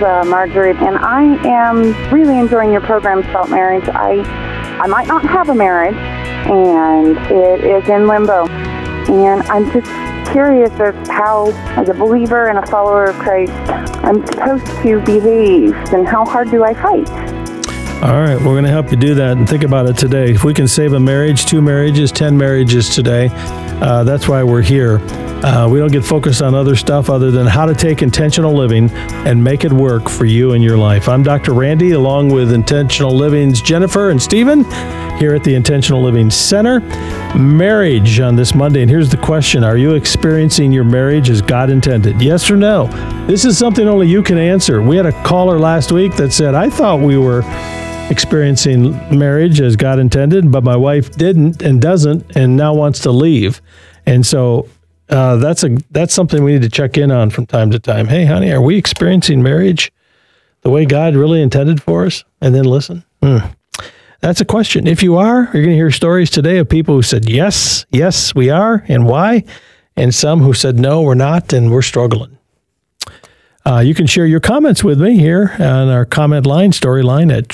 Marjorie, and I am really enjoying your programs about marriage. I might not have a marriage, and it is in limbo. And I'm just curious of how, as a believer and a follower of Christ, I'm supposed to behave, and how hard do I fight? All right, we're going to help you do that and think about it today. If we can save a marriage, 2 marriages, 10 marriages today, that's why we're here. We don't get focused on other stuff other than how to take intentional living and make it work for you and your life. I'm Dr. Randy, along with Intentional Living's Jennifer and Stephen, here at the Intentional Living Center. Marriage on this Monday, and here's the question. Are you experiencing your marriage as God intended? Yes or no? This is something only you can answer. We had a caller last week that said, I thought we were experiencing marriage as God intended, but my wife didn't and doesn't and now wants to leave. And so that's something we need to check in on from time to time. Hey, honey, are we experiencing marriage the way God really intended for us? And then listen. That's a question. If you are, you're going to hear stories today of people who said, yes, we are, and why, and some who said, no, we're not, and we're struggling. You can share your comments with me here on our comment line, story line at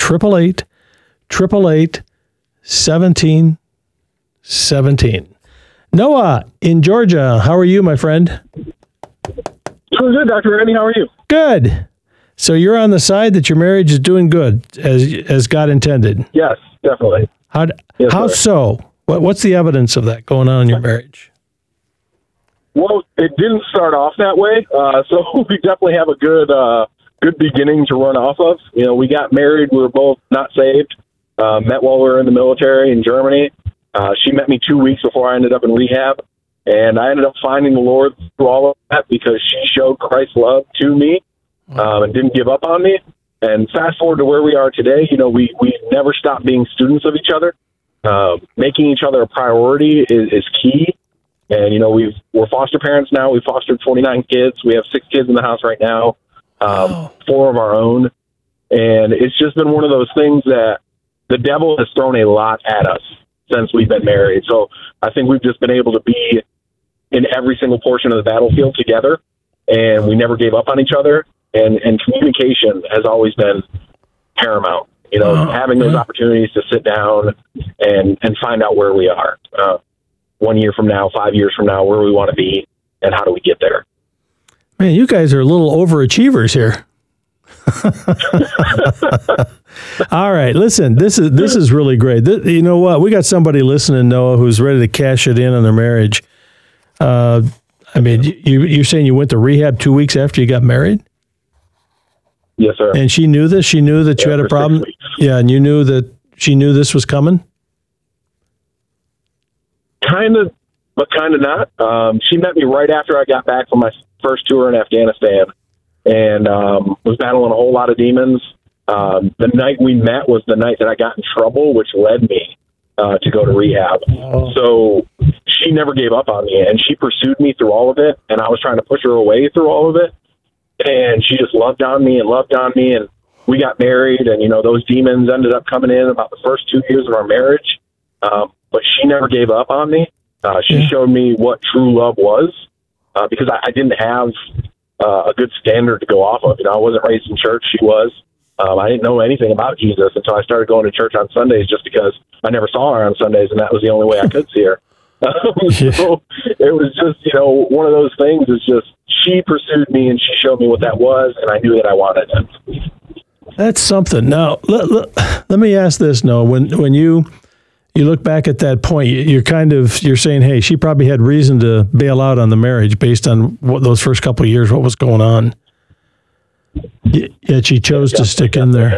888-1717. Noah in Georgia, how are you, my friend? Doing good, Dr. Randy. How are you? Good. So you're on the side that your marriage is doing good as God intended? Yes, definitely. How so? What's the evidence of that going on in your marriage? Well, it didn't start off that way, so we definitely have a good beginning to run off of. You know, we got married. We were both not saved. Met while we were in the military in Germany. She met me 2 weeks before I ended up in rehab, and I ended up finding the Lord through all of that because she showed Christ's love to me and didn't give up on me. And fast forward to where we are today, you know, we never stopped being students of each other. Making each other a priority is key. And, you know, we're foster parents now. We've fostered 49 kids. We have 6 kids in the house right now, 4 of our own. And it's just been one of those things that the devil has thrown a lot at us since we've been married. So I think we've just been able to be in every single portion of the battlefield together, and we never gave up on each other. And communication has always been paramount. You know, having those opportunities to sit down and find out where we are. 1 year from now, 5 years from now, where we want to be, and how do we get there? Man, you guys are little overachievers here. All right, listen, this is really great. You know what? We got somebody listening, Noah, who's ready to cash it in on their marriage. I mean, you're saying you went to rehab 2 weeks after you got married? Yes, sir. And she knew this? She knew that you had a problem? Yeah, and you knew that she knew this was coming? Kind of, but kind of not. She met me right after I got back from my first tour in Afghanistan and was battling a whole lot of demons. The night we met was the night that I got in trouble, which led me to go to rehab. So she never gave up on me, and she pursued me through all of it, and I was trying to push her away through all of it. And she just loved on me, and we got married, and, you know, those demons ended up coming in about the first 2 years of our marriage. But she never gave up on me. She showed me what true love was because I didn't have a good standard to go off of. You know, I wasn't raised in church. She was. I didn't know anything about Jesus until I started going to church on Sundays just because I never saw her on Sundays, and that was the only way I could see her. So it was just, you know, one of those things. It's just she pursued me, and she showed me what that was, and I knew that I wanted it. That's something. Now, let me ask this, Noah. When you look back at that point, you're saying, hey, she probably had reason to bail out on the marriage based on what those first couple of years, what was going on. Yet she chose to stick in there.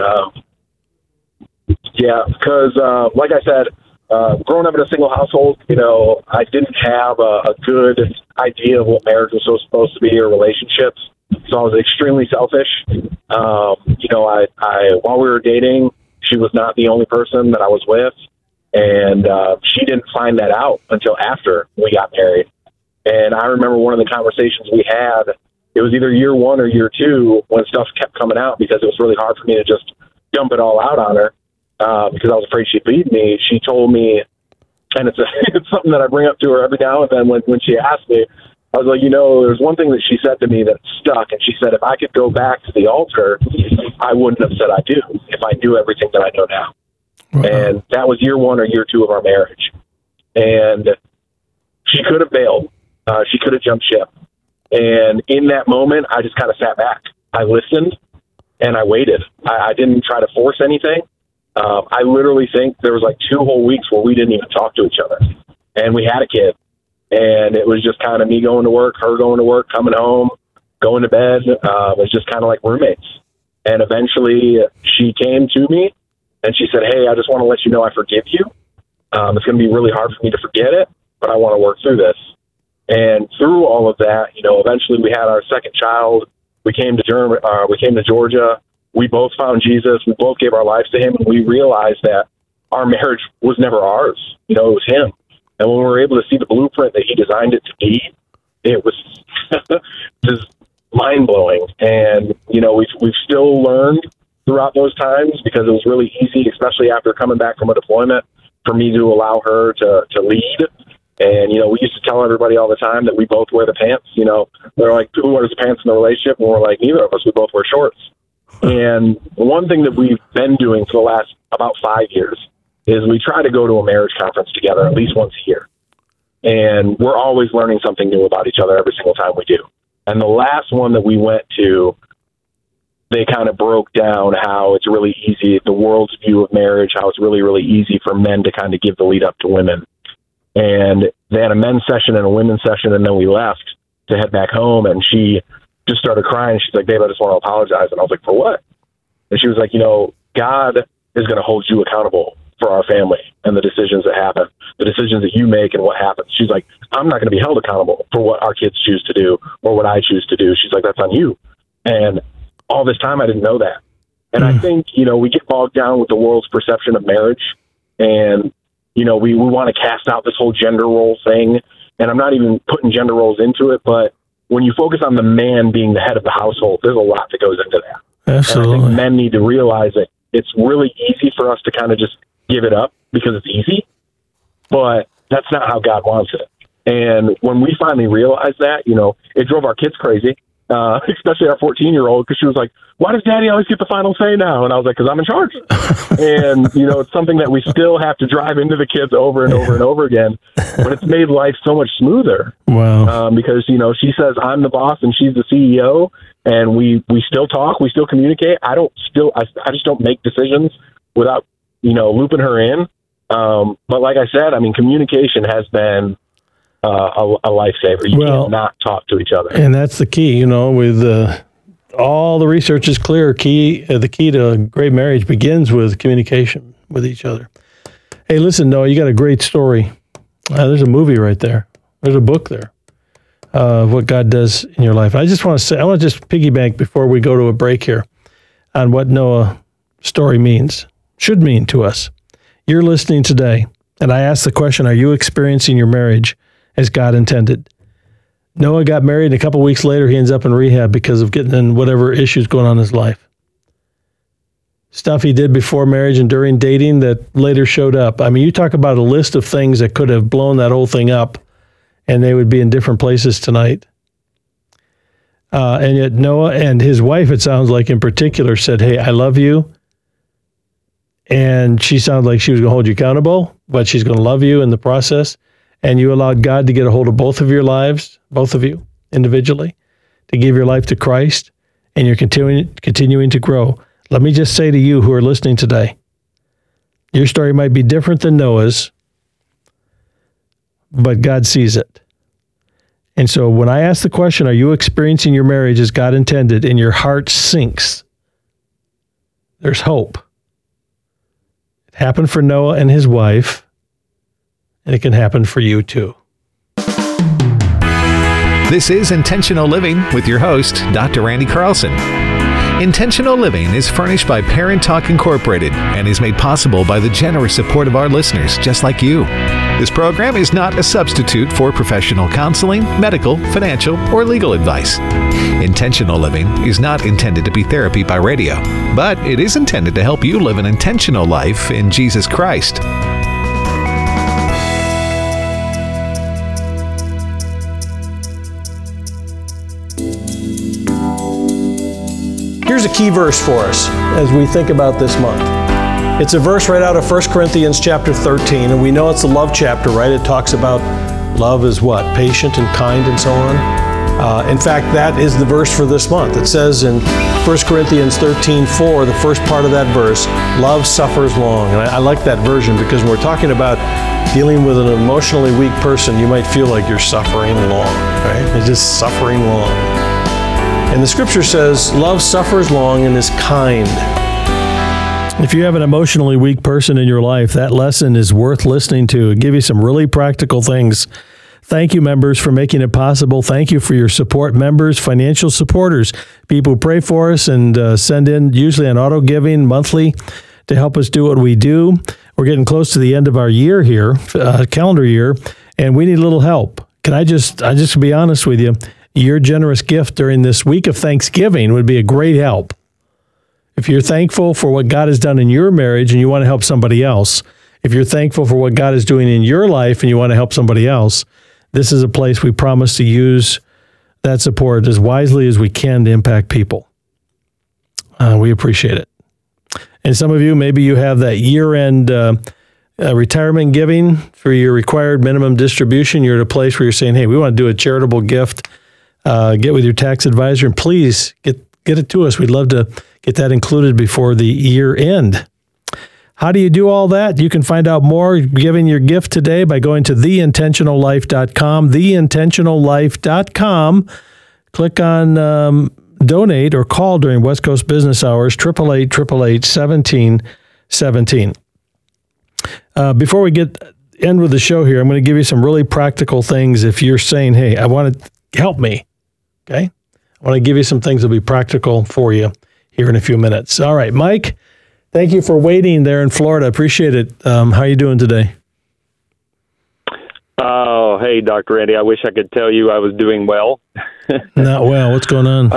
Because like I said, growing up in a single household, you know, I didn't have a good idea of what marriage was supposed to be or relationships. So I was extremely selfish. You know, I while we were dating, she was not the only person that I was with. And she didn't find that out until after we got married. And I remember one of the conversations we had, it was either year 1 or year 2 when stuff kept coming out because it was really hard for me to just dump it all out on her because I was afraid she'd leave me. She told me, and it's something that I bring up to her every now and then when she asks me, I was like, there's one thing that she said to me that stuck, and she said, if I could go back to the altar, I wouldn't have said I do if I knew everything that I know now. Wow. And that was year 1 or year 2 of our marriage. And she could have bailed. She could have jumped ship. And in that moment, I just kind of sat back. I listened, and I waited. I didn't try to force anything. I literally think there was like 2 whole weeks where we didn't even talk to each other. And we had a kid. And it was just kind of me going to work, her going to work, coming home, going to bed. It was just kind of like roommates. And eventually she came to me and she said, hey, I just want to let you know I forgive you. It's going to be really hard for me to forget it, but I want to work through this. And through all of that, eventually we had our second child. We came to Georgia. We both found Jesus. We both gave our lives to him. And we realized that our marriage was never ours. It was him. And when we were able to see the blueprint that he designed it to be, it was just mind-blowing. And, we've still learned throughout those times, because it was really easy, especially after coming back from a deployment, for me to allow her to lead. And, we used to tell everybody all the time that we both wear the pants. They're like, who wears the pants in the relationship? And we're like, neither of us. We both wear shorts. And one thing that we've been doing for the last about 5 years is we try to go to a marriage conference together at least once a year. And we're always learning something new about each other every single time we do. And the last one that we went to, they kind of broke down how it's really easy, the world's view of marriage, how it's really, really easy for men to kind of give the lead up to women. And they had a men's session and a women's session, and then we left to head back home, and she just started crying. She's like, Dave, I just want to apologize. And I was like, for what? And she was like, God is going to hold you accountable for our family and the decisions that happen, the decisions that you make and what happens. She's like, I'm not going to be held accountable for what our kids choose to do or what I choose to do. She's like, that's on you. And all this time I didn't know that. And I think, we get bogged down with the world's perception of marriage, and, we want to cast out this whole gender role thing. And I'm not even putting gender roles into it, but when you focus on the man being the head of the household, there's a lot that goes into that. Absolutely. And I think men need to realize that it's really easy for us to kind of just give it up because it's easy, but that's not how God wants it. And when we finally realized that, it drove our kids crazy, especially our 14-year-old, because she was like, why does Daddy always get the final say now? And I was like, because I'm in charge. And, it's something that we still have to drive into the kids over and over and over again, but it's made life so much smoother. Wow. Because, she says I'm the boss and she's the CEO, and we still talk, we still communicate. I just don't make decisions without looping her in. But like I said, communication has been a lifesaver. You cannot talk to each other. And that's the key, with all the research is clear. The key to a great marriage begins with communication with each other. Hey, listen, Noah, you got a great story. There's a movie right there. There's a book there of what God does in your life. I want to just piggyback before we go to a break here on what Noah's story should mean to us. You're listening today, and I asked the question, are you experiencing your marriage as God intended? Noah got married, and a couple weeks later, he ends up in rehab because of getting in whatever issues going on in his life. Stuff he did before marriage and during dating that later showed up. You talk about a list of things that could have blown that whole thing up, and they would be in different places tonight. And yet Noah and his wife, it sounds like in particular, said, hey, I love you. And she sounded like she was going to hold you accountable, but she's going to love you in the process. And you allowed God to get a hold of both of your lives, both of you individually, to give your life to Christ, and you're continuing to grow. Let me just say to you who are listening today, your story might be different than Noah's, but God sees it. And so when I ask the question, are you experiencing your marriage as God intended, and your heart sinks, there's hope. It happened for Noah and his wife, and it can happen for you too. This is Intentional Living with your host, Dr. Randy Carlson. Intentional Living is furnished by Parent Talk Incorporated and is made possible by the generous support of our listeners just like you. This program is not a substitute for professional counseling, medical, financial, or legal advice. Intentional Living is not intended to be therapy by radio, but it is intended to help you live an intentional life in Jesus Christ. here's a key verse for us as we think about this month. It's a verse right out of 1 Corinthians chapter 13, and we know it's the love chapter, right? It talks about love is what? Patient and kind and so on. In fact, that is the verse for this month. It says in 1 Corinthians 13:4, the first part of that verse, love suffers long. And I like that version because when we're talking about dealing with an emotionally weak person, you might feel like you're suffering long, right? You're just suffering long. And the scripture says, love suffers long and is kind. If you have an emotionally weak person in your life, that lesson is worth listening to. It'll give you some really practical things. Thank you, members, for making it possible. Thank you for your support. Members, financial supporters, people who pray for us and send in usually an auto giving monthly to help us do what we do. We're getting close to the end of our year here, calendar year, and we need a little help. Can I just be honest with you? Your generous gift during this week of Thanksgiving would be a great help. If you're thankful for what God has done in your marriage and you want to help somebody else, if you're thankful for what God is doing in your life and you want to help somebody else, this is a place we promise to use that support as wisely as we can to impact people. We appreciate it. And some of you, maybe you have that year-end retirement giving for your required minimum distribution. You're at a place where you're saying, hey, we want to do a charitable gift. Get with your tax advisor and please get it to us. We'd love to get that included before the year end. How do you do all that? You can find out more giving your gift today by going to theintentionallife.com, theintentionallife.com. Click on donate or call during West Coast business hours, 888-888-1717. Before we end with the show here, I'm going to give you some really practical things if you're saying, hey, I want to help me, okay? I want to give you some things that will be practical for you here in a few minutes. All right, Mike, thank you for waiting there in Florida. Appreciate it. How are you doing today? Oh, hey, Dr. Randy. I wish I could tell you I was doing well. Not well. What's going on?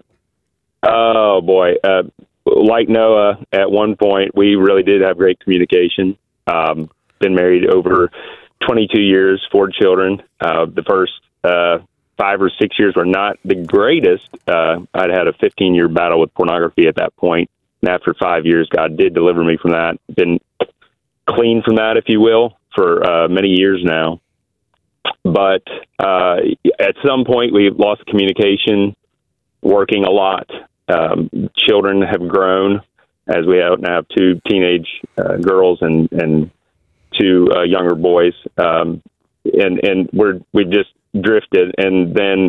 Oh, boy. Like Noah, at one point, we really did have great communication. Been married over 22 years, 4 children. The first 5 or 6 years were not the greatest. I'd had a 15-year battle with pornography at that point. And after 5 years, God did deliver me from that. Been clean from that, if you will, for many years now. But at some point, we lost communication, working a lot. Children have grown, as we now have 2 teenage girls and 2 younger boys. And we've just drifted. And then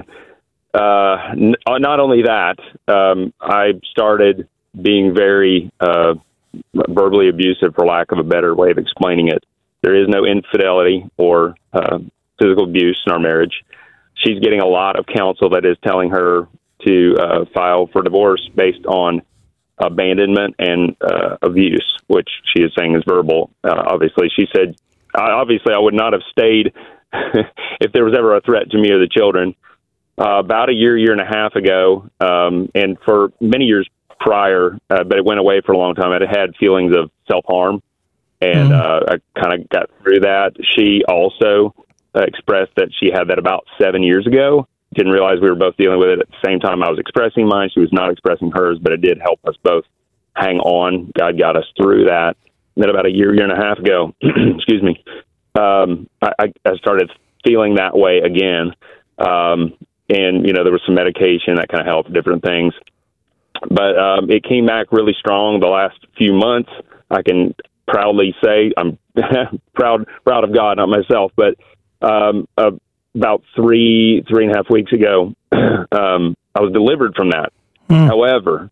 not only that, I started being very verbally abusive, for lack of a better way of explaining it. There is no infidelity or physical abuse in our marriage. She's getting a lot of counsel that is telling her to file for divorce based on abandonment and abuse, which she is saying is verbal. Obviously, she said, obviously, I would not have stayed if there was ever a threat to me or the children. About a year and a half ago, and for many years prior, but it went away for a long time. I had feelings of self-harm, and I kind of got through that. She also expressed that she had that about 7 years ago. Didn't realize we were both dealing with it at the same time. I was expressing mine. She was not expressing hers, but it did help us both hang on. God got us through that. And then about a year and a half ago, excuse me, I started feeling that way again. And, there was some medication that kind of helped, different things. But it came back really strong the last few months. I can proudly say I'm proud of God, not myself, but about 3.5 weeks ago, I was delivered from that. However,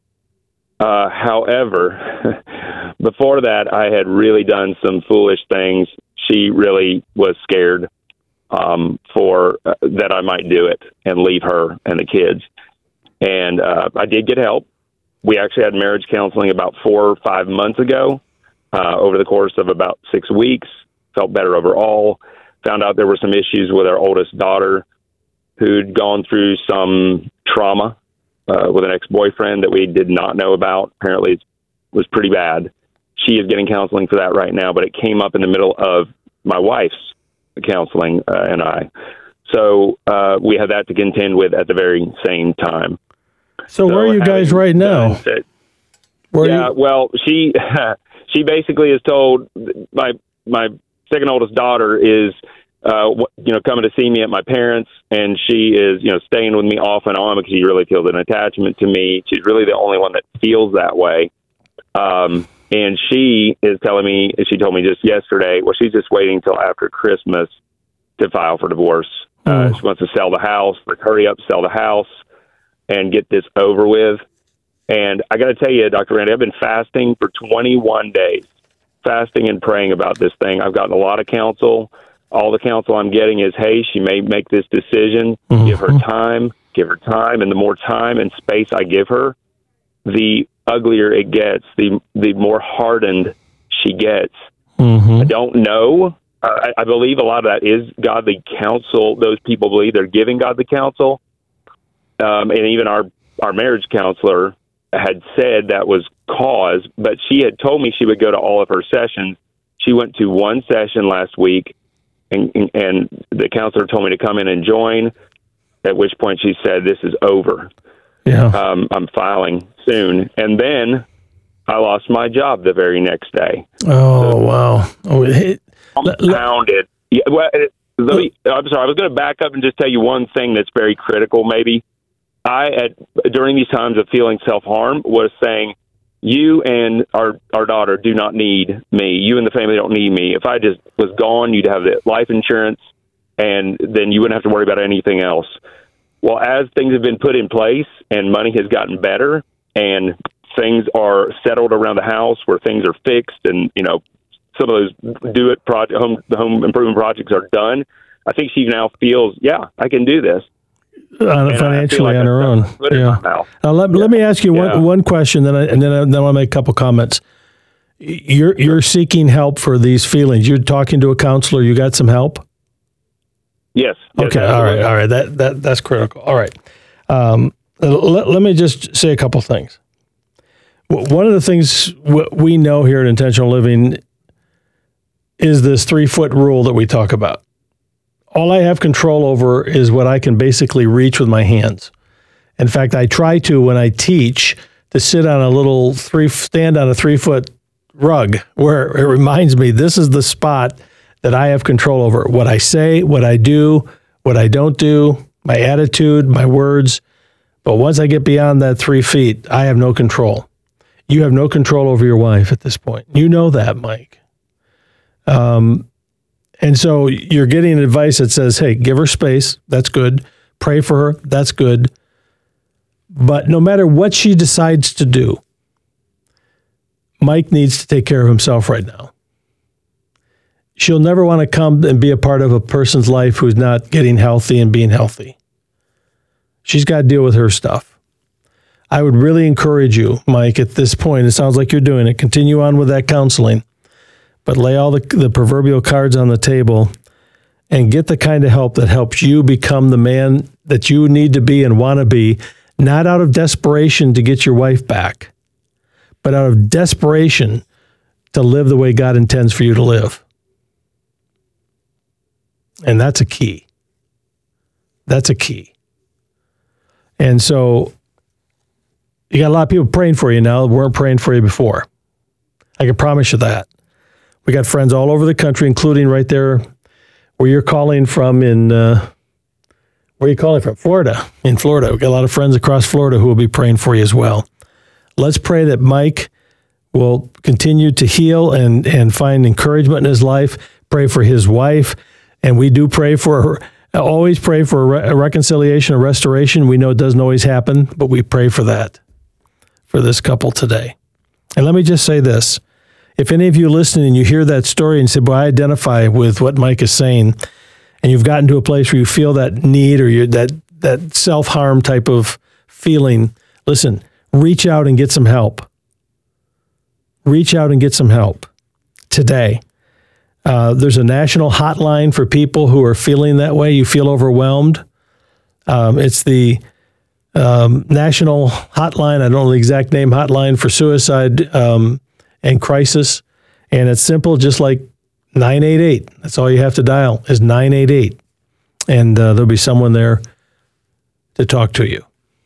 before that, I had really done some foolish things. She really was scared for that I might do it and leave her and the kids. And I did get help. We actually had marriage counseling about 4 or 5 months ago. Over the course of about 6 weeks, felt better overall. Found out there were some issues with our oldest daughter who'd gone through some trauma with an ex-boyfriend that we did not know about. Apparently it was pretty bad. She is getting counseling for that right now, but it came up in the middle of my wife's counseling and I. So we had that to contend with at the very same time. So where are you guys right now? Well, she basically is told my second oldest daughter is coming to see me at my parents', and she is staying with me off and on because she really feels an attachment to me. She's really the only one that feels that way. And she is telling me, she told me just yesterday, well, she's just waiting until after Christmas to file for divorce. She wants to sell the house, like hurry up, sell the house and get this over with. And I got to tell you, Dr. Randy, I've been fasting for 21 days, fasting and praying about this thing. I've gotten a lot of counsel. All the counsel I'm getting is, hey, she may make this decision. Give her time. And the more time and space I give her, the uglier it gets, the more hardened she gets. I don't know. I believe a lot of that is godly counsel. Those people believe they're giving godly counsel. And even our marriage counselor had said that was cause, but she had told me she would go to all of her sessions. She went to one session last week, and the counselor told me to come in and join, at which point she said, this is over. Yeah. I'm filing soon. And then I lost my job the very next day. Oh, wow. Compounded. Yeah, well, I'm sorry. I was going to back up and just tell you one thing that's very critical, maybe. During these times of feeling self-harm, was saying, you and our daughter do not need me. You and the family don't need me. If I just was gone, you'd have the life insurance, and then you wouldn't have to worry about anything else. Well, as things have been put in place and money has gotten better and things are settled around the house where things are fixed and, some of those home improvement projects are done, I think she now feels, I can do this. Financially on her own. Now, let me ask you one question, and then I'll make a couple comments. You're seeking help for these feelings. You're talking to a counselor. You got some help? Yes. Okay. All right. That's critical. All right. Let me just say a couple things. One of the things we know here at Intentional Living is this 3-foot rule that we talk about. All I have control over is what I can basically reach with my hands. In fact, I try to, when I teach, to sit on stand on a 3-foot rug where it reminds me this is the spot that I have control over. What I say, what I do, what I don't do, my attitude, my words. But once I get beyond that 3 feet, I have no control. You have no control over your wife at this point. You know that, Mike. And so you're getting advice that says, hey, give her space. That's good. Pray for her. That's good. But no matter what she decides to do, Mike needs to take care of himself right now. She'll never want to come and be a part of a person's life who's not getting healthy and being healthy. She's got to deal with her stuff. I would really encourage you, Mike, at this point, it sounds like you're doing it, continue on with that counseling. But lay all the proverbial cards on the table and get the kind of help that helps you become the man that you need to be and want to be, not out of desperation to get your wife back, but out of desperation to live the way God intends for you to live. And that's a key. That's a key. And so you got a lot of people praying for you now that weren't praying for you before. I can promise you that. We got friends all over the country, including right there where you're calling from where are you calling from? Florida. In Florida. We've got a lot of friends across Florida who will be praying for you as well. Let's pray that Mike will continue to heal and find encouragement in his life. Pray for his wife. And we do pray always pray for a reconciliation, a restoration. We know it doesn't always happen, but we pray for that, for this couple today. And let me just say this. If any of you listening and you hear that story and say, well, I identify with what Mike is saying, and you've gotten to a place where you feel that need or that self-harm type of feeling, listen, reach out and get some help. Reach out and get some help today. There's a national hotline for people who are feeling that way. You feel overwhelmed. It's the national hotline. I don't know the exact name, hotline for suicide and crisis. And it's simple, just like 988. That's all you have to dial is 988. And there'll be someone there to talk to you.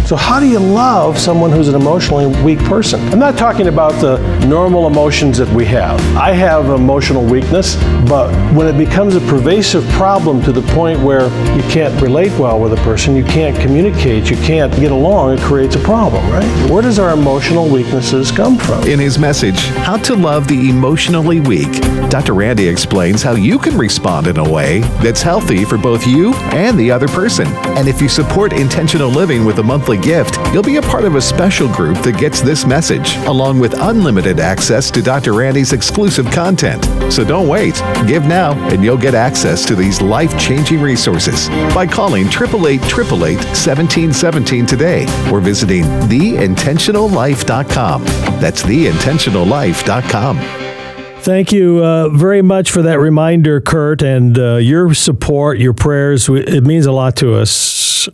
So how do you love someone who's an emotionally weak person? I'm not talking about the normal emotions that we have. I have emotional weakness, but when it becomes a pervasive problem to the point where you can't relate well with a person, you can't communicate, you can't get along, it creates a problem, right? Where does our emotional weaknesses come from? In his message, How to Love the Emotionally Weak, Dr. Randy explains how you can respond in a way that's healthy for both you and the other person. And if you support intentional living with a monthly gift, you'll be a part of a special group that gets this message, along with unlimited access to Dr. Randy's exclusive content. So don't wait. Give now, and you'll get access to these life-changing resources by calling 888-888-1717 today or visiting theintentionallife.com. That's theintentionallife.com. Thank you very much for that reminder, Kurt, and your support, your prayers. It means a lot to us.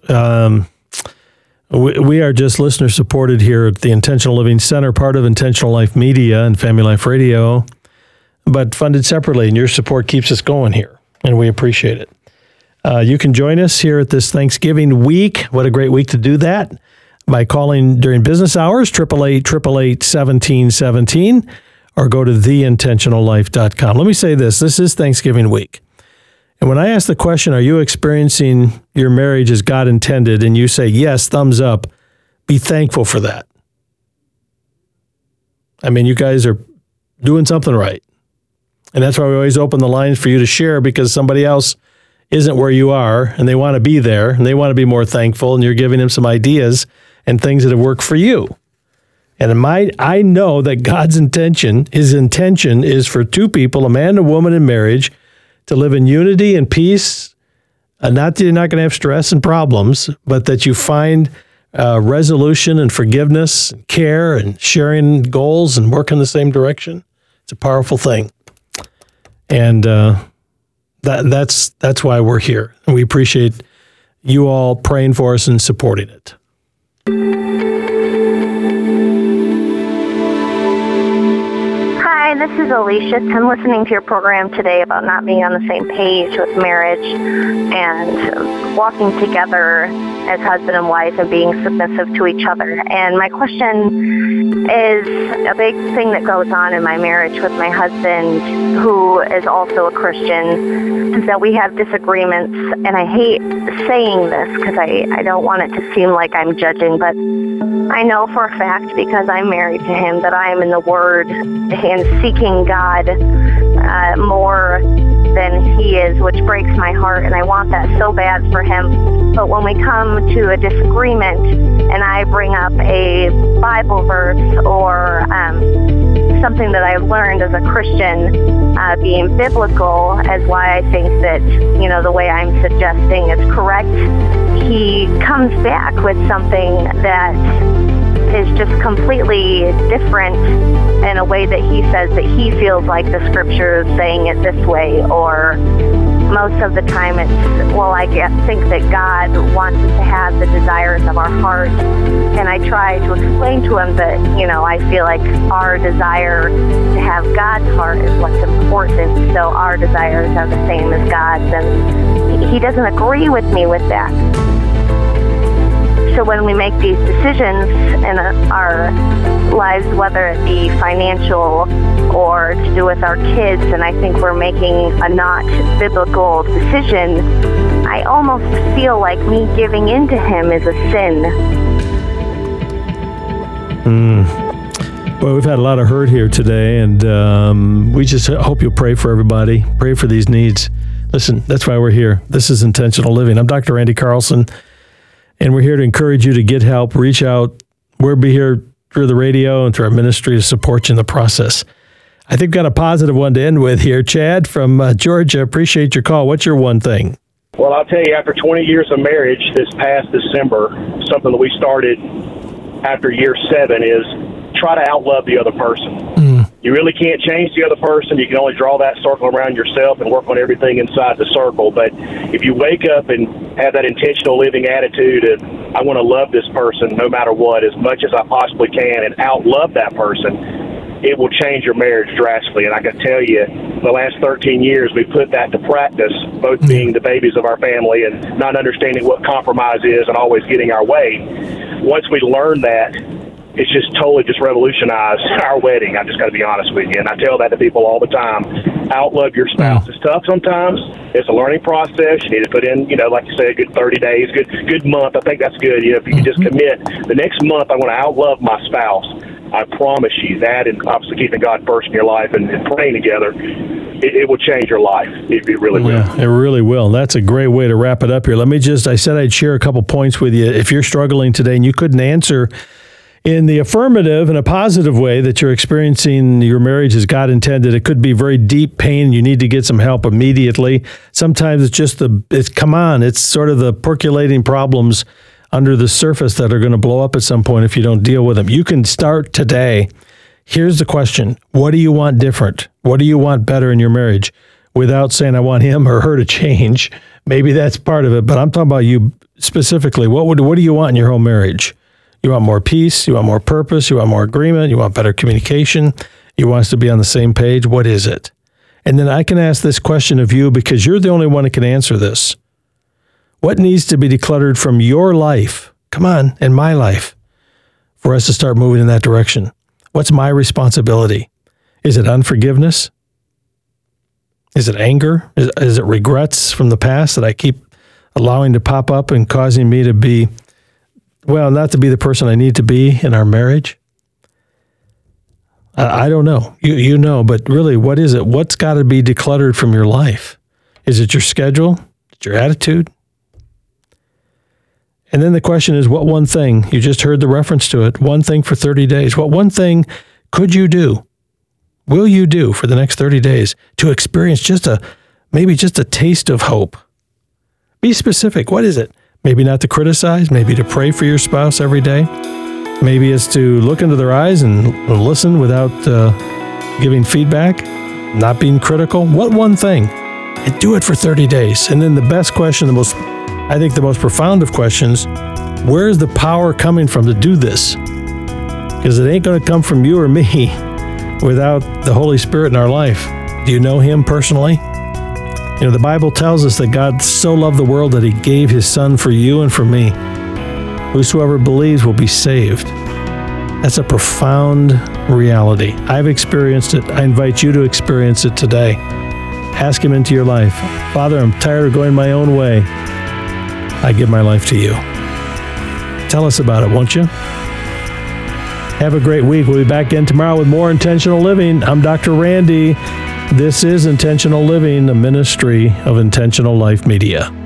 We are just listener supported here at the Intentional Living Center, part of Intentional Life Media and Family Life Radio, but funded separately, and your support keeps us going here, and we appreciate it. You can join us here at this Thanksgiving week. What a great week to do that, by calling during business hours, 888-888-1717, or go to theintentionallife.com. Let me say this. This is Thanksgiving week. And when I ask the question, are you experiencing your marriage as God intended, and you say yes, thumbs up, be thankful for that. I mean, you guys are doing something right. And that's why we always open the lines for you to share, because somebody else isn't where you are, and they want to be there, and they want to be more thankful, and you're giving them some ideas and things that have worked for you. And I know that God's intention, his intention is for two people, a man and a woman in marriage, to live in unity and peace. Not that you're not going to have stress and problems, but that you find resolution and forgiveness and care and sharing goals and work in the same direction. It's a powerful thing. And that's why we're here. And we appreciate you all praying for us and supporting it. Hi, this is Alicia. I'm listening to your program today about not being on the same page with marriage and walking together as husband and wife and being submissive to each other. And my question is, a big thing that goes on in my marriage with my husband, who is also a Christian, is that we have disagreements. And I hate saying this because I don't want it to seem like I'm judging, but I know for a fact, because I'm married to him, that I am in the Word and seeking God more than he is, which breaks my heart, and I want that so bad for him. But when we come to a disagreement and I bring up a Bible verse or something that I learned as a Christian, being biblical, as why I think that, the way I'm suggesting is correct, he comes back with something that is just completely different in a way that he says that he feels like the scripture is saying it this way, or most of the time it's, I think that God wants us to have the desires of our heart. And I try to explain to him that, I feel like our desire to have God's heart is what's important, so our desires are the same as God's, and he doesn't agree with me with that. So when we make these decisions in our lives, whether it be financial or to do with our kids, and I think we're making a not biblical decision, I almost feel like me giving in to him is a sin. Well, we've had a lot of hurt here today, and we just hope you'll pray for everybody. Pray for these needs. Listen, that's why we're here. This is Intentional Living. I'm Dr. Randy Carlson. And we're here to encourage you to get help, reach out. We'll be here through the radio and through our ministry to support you in the process. I think we've got a positive one to end with here. Chad from Georgia, appreciate your call. What's your one thing? Well, I'll tell you, after 20 years of marriage this past December, something that we started after year 7 is try to outlove the other person. You really can't change the other person. You can only draw that circle around yourself and work on everything inside the circle. But if you wake up and have that intentional living attitude of, I want to love this person no matter what, as much as I possibly can, and outlove that person, it will change your marriage drastically. And I can tell you, the last 13 years, we put that to practice, both being the babies of our family and not understanding what compromise is and always getting our way. once we learned that, it's just totally just revolutionized our wedding. I just got to be honest with you. And I tell that to people all the time. Outlove your spouse. It's tough sometimes. It's a learning process. You need to put in, like you said, a good 30 days, good month. I think that's good. If you can just commit, the next month I want to outlove my spouse. I promise you that, and obviously keeping God first in your life and praying together, it will change your life. It really will. Yeah, it really will. That's a great way to wrap it up here. I said I'd share a couple points with you. If you're struggling today and you couldn't answer in the affirmative, in a positive way, that you're experiencing your marriage as God intended, it could be very deep pain. You need to get some help immediately. Sometimes it's just it's sort of the percolating problems under the surface that are going to blow up at some point if you don't deal with them. You can start today. Here's the question. What do you want different? What do you want better in your marriage? Without saying I want him or her to change. Maybe that's part of it, but I'm talking about you specifically. What do you want in your home marriage? You want more peace? You want more purpose? You want more agreement? You want better communication? You want us to be on the same page? What is it? And then I can ask this question of you because you're the only one who can answer this. What needs to be decluttered from your life, come on, and my life, for us to start moving in that direction? What's my responsibility? Is it unforgiveness? Is it anger? Is it regrets from the past that I keep allowing to pop up and causing me to be, not to be the person I need to be in our marriage? I don't know. You know, but really, what is it? What's got to be decluttered from your life? Is it your schedule? Is it your attitude? And then the question is, what one thing? You just heard the reference to it. One thing for 30 days. What one thing could you do? Will you do for the next 30 days to experience maybe just a taste of hope? Be specific. What is it? Maybe not to criticize. Maybe to pray for your spouse every day. Maybe it's to look into their eyes and listen without giving feedback, not being critical. What one thing? And do it for 30 days. And then the best question, I think the most profound of questions, where is the power coming from to do this? Because it ain't going to come from you or me without the Holy Spirit in our life. Do you know him personally? The Bible tells us that God so loved the world that he gave his son for you and for me. Whosoever believes will be saved. That's a profound reality. I've experienced it. I invite you to experience it today. Ask him into your life. Father, I'm tired of going my own way. I give my life to you. Tell us about it, won't you? Have a great week. We'll be back again tomorrow with more Intentional Living. I'm Dr. Randy. This is Intentional Living, a ministry of Intentional Life Media.